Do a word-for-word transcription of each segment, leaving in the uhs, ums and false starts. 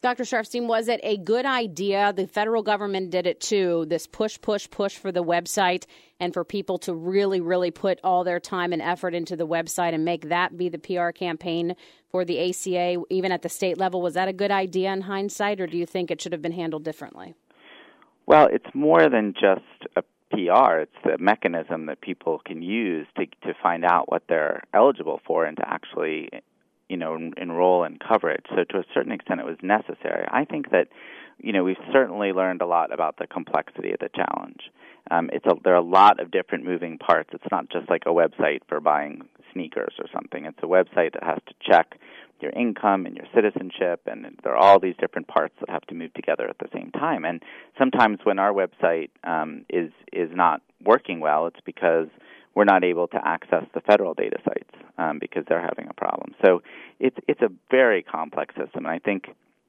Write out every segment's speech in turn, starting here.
Doctor Sharfstein, was it a good idea? The federal government did it too, this push, push, push for the website and for people to really, really put all their time and effort into the website and make that be the P R campaign for the A C A, even at the state level. Was that a good idea in hindsight, or do you think it should have been handled differently? Well, it's more than just a P R. It's the mechanism that people can use to to find out what they're eligible for and to actually, you know, enroll in coverage. So to a certain extent, it was necessary. I think that, you know, we've certainly learned a lot about the complexity of the challenge. Um, it's a, there are a lot of different moving parts. It's not just like a website for buying sneakers or something. It's a website that has to check your income and your citizenship, and there are all these different parts that have to move together at the same time. And sometimes when our website um, is is not working well, it's because we're not able to access the federal data sites um, because they're having a problem. So it's it's a very complex system, and I think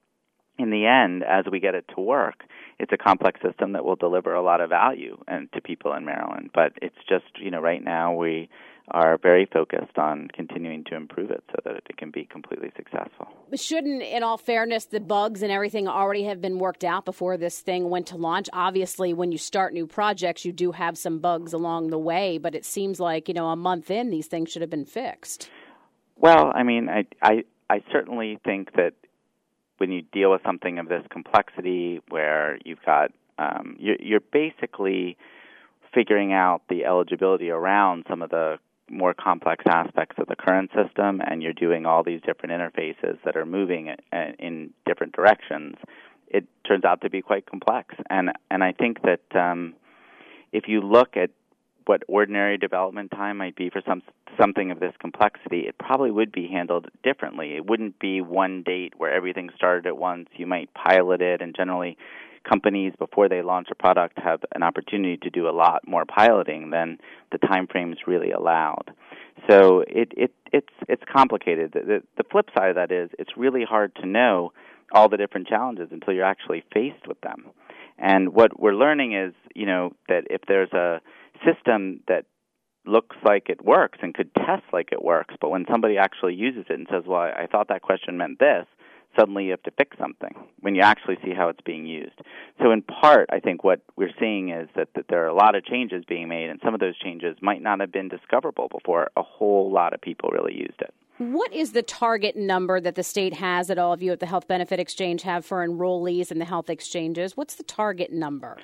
in the end, as we get it to work, it's a complex system that will deliver a lot of value and to people in Maryland. But it's just, you know, right now we are very focused on continuing to improve it so that it can be completely successful. Shouldn't, in all fairness, the bugs and everything already have been worked out before this thing went to launch? Obviously, when you start new projects, you do have some bugs along the way, but it seems like, you know, a month in, these things should have been fixed. Well, I mean, I, I, I certainly think that when you deal with something of this complexity where you've got, um, you're, you're basically figuring out the eligibility around some of the more complex aspects of the current system, and you're doing all these different interfaces that are moving in different directions, it turns out to be quite complex. And and I think that um, if you look at what ordinary development time might be for some something of this complexity, it probably would be handled differently. It wouldn't be one date where everything started at once. You might pilot it, and generally companies, before they launch a product, have an opportunity to do a lot more piloting than the time frames really allowed. So it, it it's it's complicated. The, the, the flip side of that is it's really hard to know all the different challenges until you're actually faced with them. And what we're learning is, you know, that if there's a system that looks like it works and could test like it works, but when somebody actually uses it and says, well, I thought that question meant this, suddenly you have to fix something when you actually see how it's being used. So in part, I think what we're seeing is that, that there are a lot of changes being made, and some of those changes might not have been discoverable before a whole lot of people really used it. What is the target number that the state has, that all of you at the Health Benefit Exchange have for enrollees in the health exchanges? What's the target number?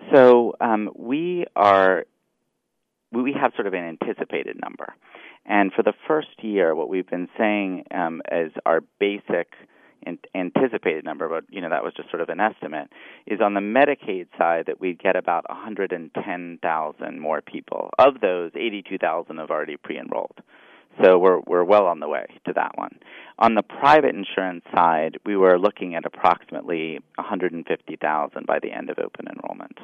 So um, we are we have sort of an anticipated number. And for the first year, what we've been saying um, as our basic anticipated number, but you know that was just sort of an estimate, is on the Medicaid side that we'd get about one hundred ten thousand more people. Of those, eighty-two thousand have already pre-enrolled. So we're we're well on the way to that one. On the private insurance side, we were looking at approximately one hundred fifty thousand by the end of open enrollment.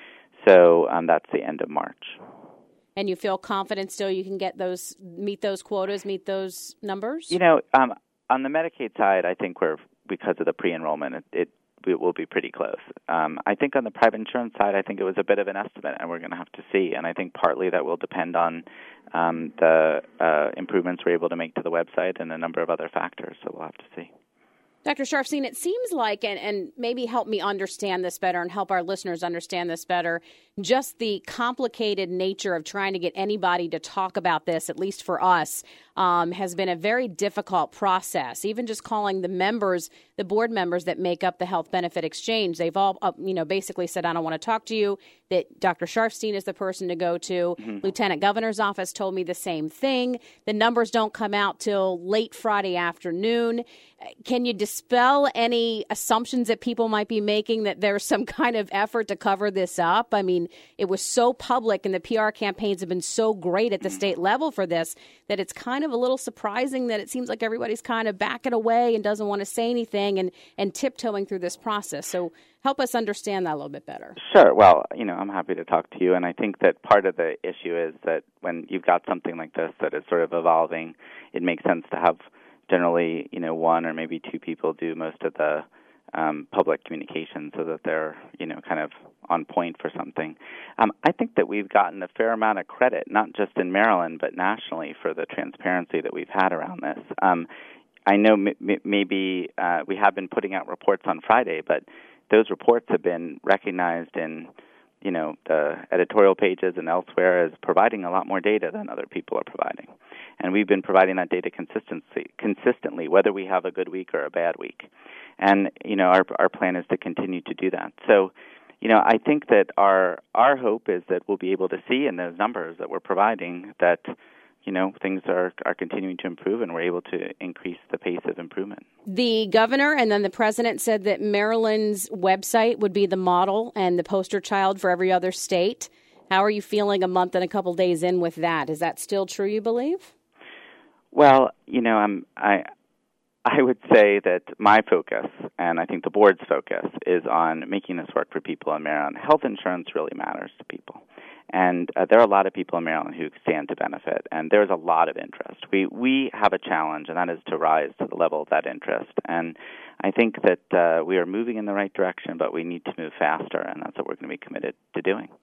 So um, that's the end of March. And you feel confident still you can get those, meet those quotas, meet those numbers? You know, um, on the Medicaid side, I think we're, because of the pre-enrollment, it, it, it will be pretty close. Um, I think on the private insurance side, I think it was a bit of an estimate, and we're going to have to see. And I think partly that will depend on um, the uh, improvements we're able to make to the website and a number of other factors, so we'll have to see. Doctor Sharfstein, it seems like, and, and maybe help me understand this better and help our listeners understand this better, just the complicated nature of trying to get anybody to talk about this, at least for us, um, has been a very difficult process. Even just calling the members, the board members that make up the Health Benefit Exchange, they've all, uh, you know, basically said, I don't want to talk to you, that Doctor Sharfstein is the person to go to. Mm-hmm. Lieutenant Governor's office told me the same thing. The numbers don't come out till late Friday afternoon. Can you dispel any assumptions that people might be making that there's some kind of effort to cover this up? I mean, it was so public and the P R campaigns have been so great at the state level for this that it's kind of a little surprising that it seems like everybody's kind of backing away and doesn't want to say anything and, and tiptoeing through this process. So help us understand that a little bit better. Sure. Well, you know, I'm happy to talk to you. And I think that part of the issue is that when you've got something like this that is sort of evolving, it makes sense to have generally, you know, one or maybe two people do most of the um, public communication so that they're, you know, kind of on point for something. Um, I think that we've gotten a fair amount of credit, not just in Maryland, but nationally, for the transparency that we've had around this. Um, I know m- m- maybe uh, we have been putting out reports on Friday, but those reports have been recognized in, you know, the editorial pages and elsewhere as providing a lot more data than other people are providing. And we've been providing that data consistently, consistently, whether we have a good week or a bad week. And, you know, our our plan is to continue to do that. So, you know, I think that our our hope is that we'll be able to see in those numbers that we're providing that, you know, things are, are continuing to improve and we're able to increase the pace of improvement. The governor and then the president said that Maryland's website would be the model and the poster child for every other state. How are you feeling a month and a couple days in with that? Is that still true, you believe? Well, you know, I'm, I I would say that my focus, and I think the board's focus, is on making this work for people in Maryland. Health insurance really matters to people. And uh, there are a lot of people in Maryland who stand to benefit, and there's a lot of interest. We we have a challenge, and that is to rise to the level of that interest. And I think that uh, we are moving in the right direction, but we need to move faster, and that's what we're going to be committed to doing.